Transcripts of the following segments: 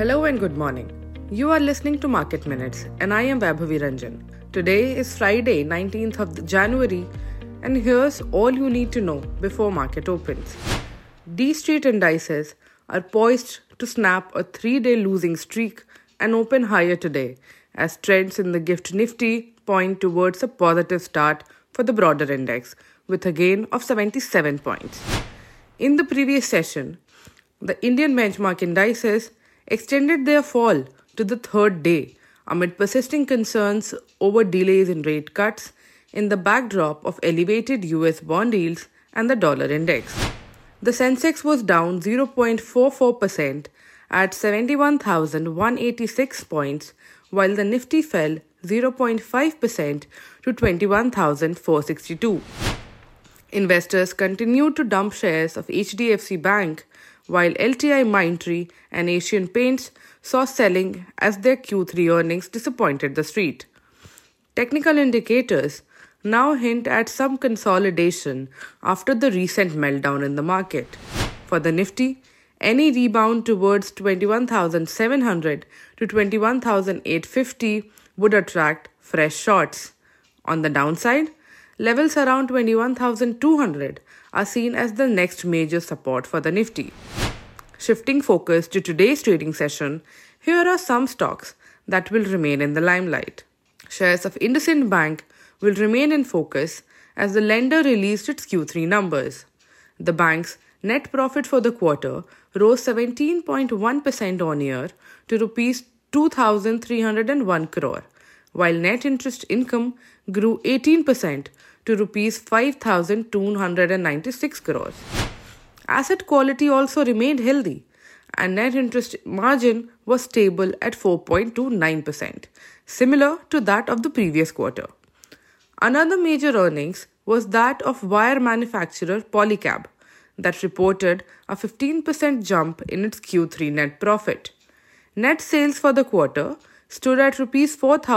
Hello and good morning. You are listening to Market Minutes and I am Vaibhavi Ranjan. Today is Friday, 19th of January, and here's all you need to know before market opens. D Street indices are poised to snap a 3-day losing streak and open higher today as trends in the GIFT Nifty point towards a positive start for the broader index with a gain of 77 points. In the previous session, the Indian benchmark indices extended their fall to the third day amid persisting concerns over delays in rate cuts in the backdrop of elevated US bond yields and the dollar index. The Sensex was down 0.44% at 71,186 points, while the Nifty fell 0.5% to 21,462. Investors continued to dump shares of HDFC Bank, while LTIMindtree and Asian Paints saw selling as their Q3 earnings disappointed the street. Technical indicators now hint at some consolidation after the recent meltdown in the market. For the Nifty, any rebound towards 21,700 to 21,850 would attract fresh shorts. On the downside, levels around 21,200 are seen as the next major support for the Nifty. Shifting focus to today's trading session, here are some stocks that will remain in the limelight. Shares of IndusInd Bank will remain in focus as the lender released its Q3 numbers. The bank's net profit for the quarter rose 17.1% on year to Rs 2,301 crore, while net interest income grew 18% to Rs 5,296 crores. Asset quality also remained healthy, and net interest margin was stable at 4.29%, similar to that of the previous quarter. Another major earnings was that of wire manufacturer Polycab, that reported a 15% jump in its Q3 net profit. Net sales for the quarter stood at Rs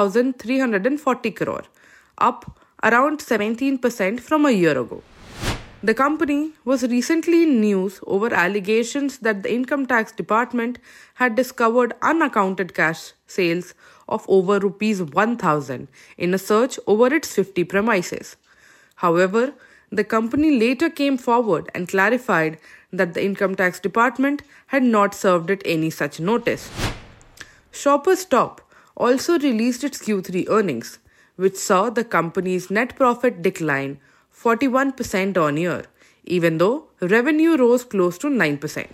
4,340 crore, up around 17% from a year ago. The company was recently in news over allegations that the Income Tax Department had discovered unaccounted cash sales of over Rs 1,000 in a search over its 50 premises. However, the company later came forward and clarified that the Income Tax Department had not served it any such notice. Shoppers Stop also released its Q3 earnings, which saw the company's net profit decline 41% on year, even though revenue rose close to 9%.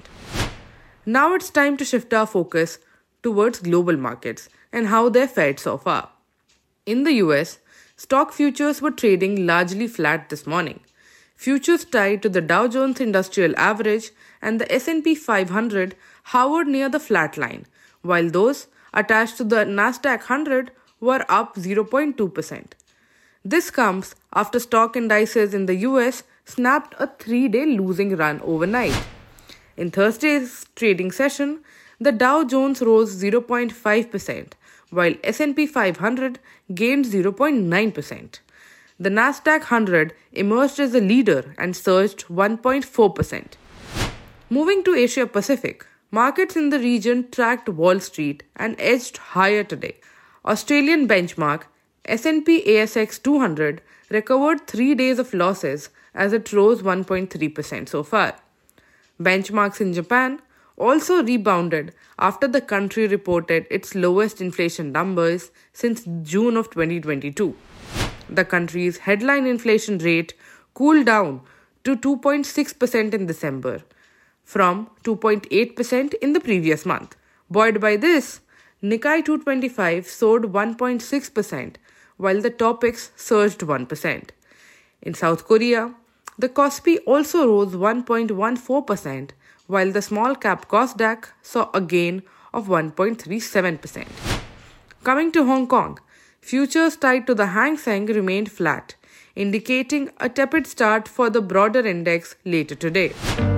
Now it's time to shift our focus towards global markets and how they're fared so far. In the US, stock futures were trading largely flat this morning. Futures tied to the Dow Jones Industrial Average and the S&P 500 hovered near the flat line, while those attached to the Nasdaq 100 were up 0.2%. This comes after stock indices in the US snapped a 3-day losing run overnight. In Thursday's trading session, the Dow Jones rose 0.5%, while S&P 500 gained 0.9%. The Nasdaq 100 emerged as a leader and surged 1.4%. Moving to Asia Pacific, markets in the region tracked Wall Street and edged higher today. Australian benchmark S&P ASX 200 recovered 3 days of losses as it rose 1.3% so far. Benchmarks in Japan also rebounded after the country reported its lowest inflation numbers since June of 2022. The country's headline inflation rate cooled down to 2.6% in December, from 2.8% in the previous month. Buoyed by this, Nikkei 225 soared 1.6%, while the Topix surged 1%. In South Korea, the Kospi also rose 1.14%, while the small-cap Kosdaq saw a gain of 1.37%. Coming to Hong Kong, futures tied to the Hang Seng remained flat, indicating a tepid start for the broader index later today.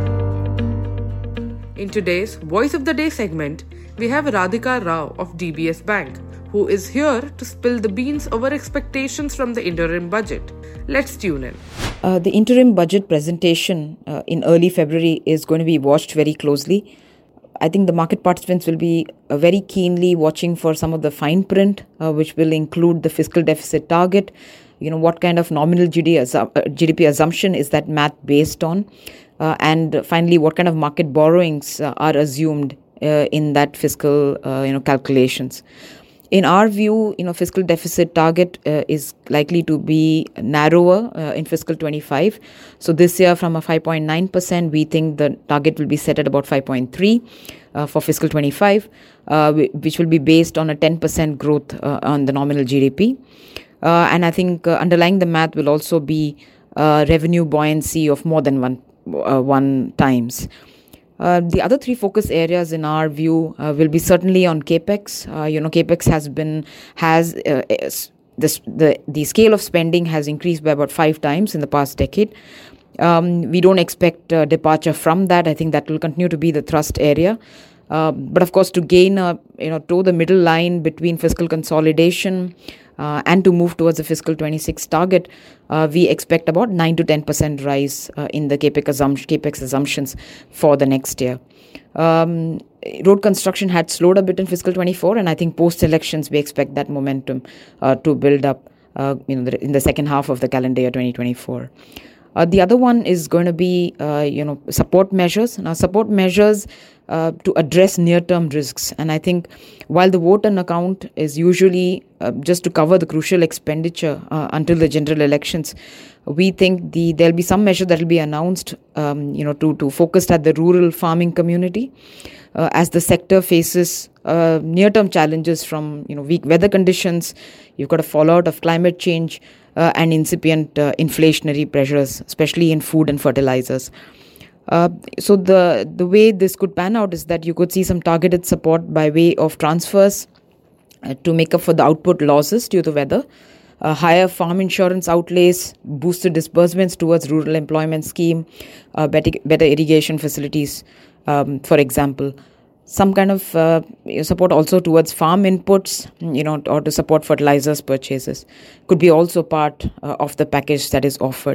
In today's Voice of the Day segment, we have Radhika Rao of DBS Bank, who is here to spill the beans over expectations from the interim budget. Let's tune in. The interim budget presentation in early February is going to be watched very closely. I think the market participants will be very keenly watching for some of the fine print, which will include the fiscal deficit target. What kind of nominal GDP assumption is that math based on? And finally, what kind of market borrowings are assumed in that fiscal, calculations. In our view, fiscal deficit target is likely to be narrower in fiscal 25. So this year, from a 5.9%, we think the target will be set at about 5.3 for fiscal 25, which will be based on a 10% growth on the nominal GDP. And I think underlying the math will also be revenue buoyancy of more than one times. The other three focus areas in our view will be certainly on capex. Capex the scale of spending has increased by about 5 times in the past decade. We don't expect departure from that. I think that will continue to be the thrust area. But of course, to gain toe the middle line between fiscal consolidation and to move towards the fiscal 26 target, we expect about 9 to 10% rise in the capex assumptions for the next year. Road construction had slowed a bit in fiscal 24, and I think post-elections we expect that momentum to build up in the second half of the calendar year 2024. The other one is going to be, support measures. Now, support measures to address near-term risks. And I think while the vote on account is usually just to cover the crucial expenditure until the general elections, we think there'll be some measure that will be announced, to focus at the rural farming community as the sector faces near-term challenges from, weak weather conditions. You've got a fallout of climate change and incipient inflationary pressures, especially in food and fertilizers. So the way this could pan out is that you could see some targeted support by way of transfers to make up for the output losses due to weather, higher farm insurance outlays, boosted disbursements towards rural employment scheme, better irrigation facilities, for example. Some kind of support also towards farm inputs, or to support fertilizers purchases could be also part of the package that is offered.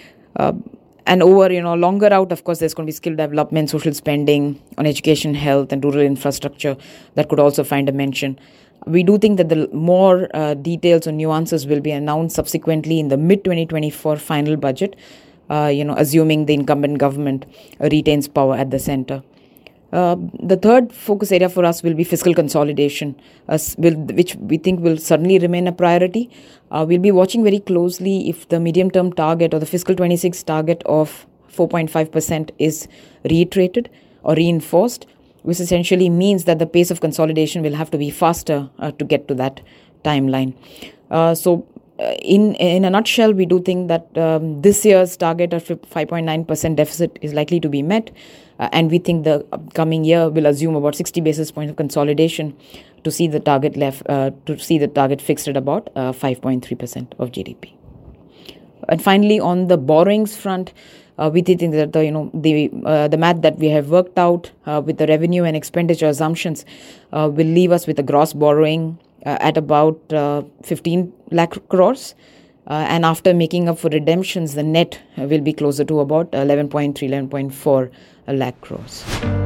And over, longer out, of course, there's going to be skill development, social spending on education, health, and rural infrastructure that could also find a mention. We do think that the more details or nuances will be announced subsequently in the mid-2024 final budget, assuming the incumbent government retains power at the center. The third focus area for us will be fiscal consolidation, which we think will certainly remain a priority. We'll be watching very closely if the medium-term target or the fiscal 26 target of 4.5% is reiterated or reinforced, which essentially means that the pace of consolidation will have to be faster to get to that timeline. So in a nutshell, we do think that this year's target of 5.9% deficit is likely to be met. And we think the coming year will assume about 60 basis points of consolidation to see the target fixed at about 5.3% of GDP. And finally, on the borrowings front, we think that the math that we have worked out with the revenue and expenditure assumptions will leave us with a gross borrowing at about 15 lakh crores. And after making up for redemptions, the net will be closer to about 11.4 lakh crores.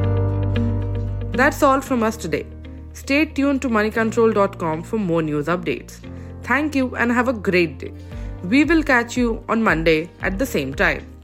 That's all from us today. Stay tuned to moneycontrol.com for more news updates. Thank you and have a great day. We will catch you on Monday at the same time.